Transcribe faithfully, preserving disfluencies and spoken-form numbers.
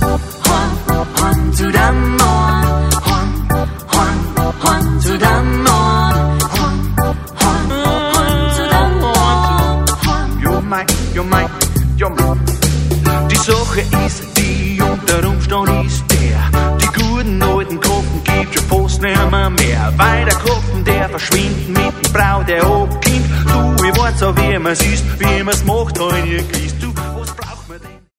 Horn, Horn zu dem Mond. Horn, Horn, Horn zu dem Mond. Horn, Horn, Horn zu dem Mond. Horn. Jo mein, jo mein, jo mein. Die Sache ist die, und der Umstand ist der, die guten alten Kochen gibt schon fast nimmer mehr, weil der Kochen, der verschwindet mit dem Brau, der abkommt. Du, ich weiß auch, wie man's ist, wie man's macht, halt ihr Christ, du.